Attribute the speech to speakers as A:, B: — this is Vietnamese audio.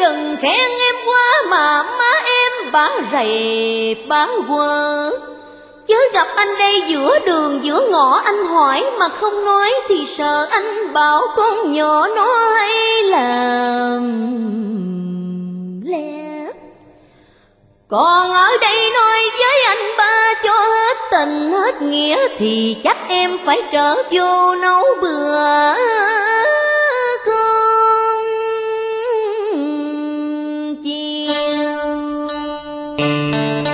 A: đừng khen em quá mà má em bả rầy bả quơ. Chớ gặp anh đây giữa đường giữa ngõ anh hỏi mà không nói thì sợ anh bảo con nhỏ nó hay làm lẽ. Còn ở đây nói với anh ba cho hết tình hết nghĩa thì chắc em phải trở vô nấu bữa cơm chiều.